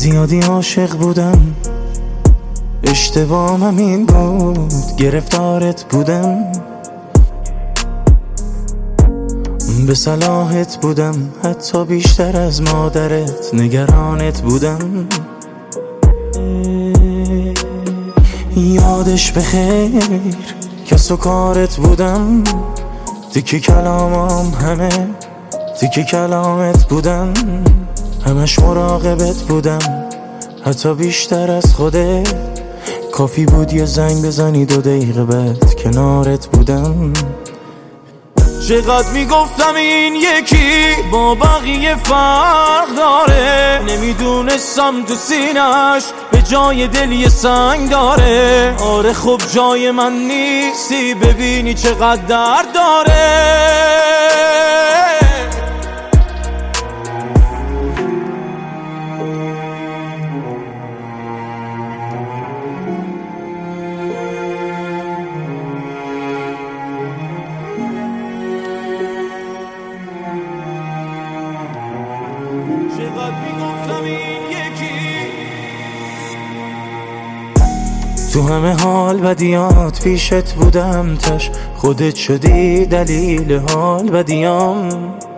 زیادی عاشق بودم، اشتباهم این بود گرفتارت بودم، به صلاحت بودم، حتی بیشتر از مادرت نگرانت بودم. یادش بخیر کس و کارت بودم، تیکی کلامم همه تیکی کلامت بودم، همش مراقبت بودم حتی بیشتر از خودت. کافی بود یه زنگ بزنی 2 دقیقه بعد کنارت بودم. چقدر میگفتم این یکی با بقیه فرق داره، نمیدونستم تو سینش به جای دل یه سنگ داره. آره خب جای من نیستی، ببینی چقدر درد داره. چقدر میگفتم این یکی تو همه حال بدیات پیشت بودم، تش خودت شدی دلیل حال بدیام.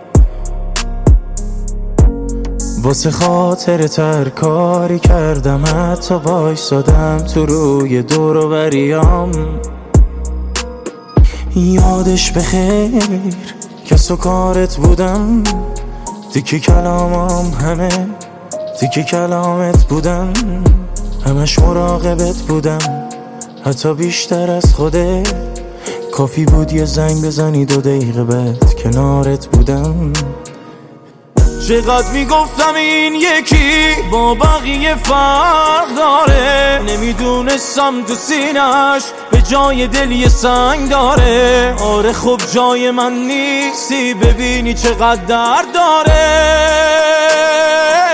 واسه خاطرت هر کاری کردم، حتی وایسادم تو روی دور و بریام. یادش بخیر کس و کارت بودم، تیکی کلامم همه تیکی کلامت بودم، همش مراقبت بودم حتی بیشتر از خودت. کافی بود یه زنگ بزنی 2 دقیقه بعد کنارت بودم. چقدر میگفتم این یکی با بقیه فرق داره، نمیدونستم تو سینش به جای دل یه سنگ داره. آره خب جای من نیستی، ببینی چقدر درد داره.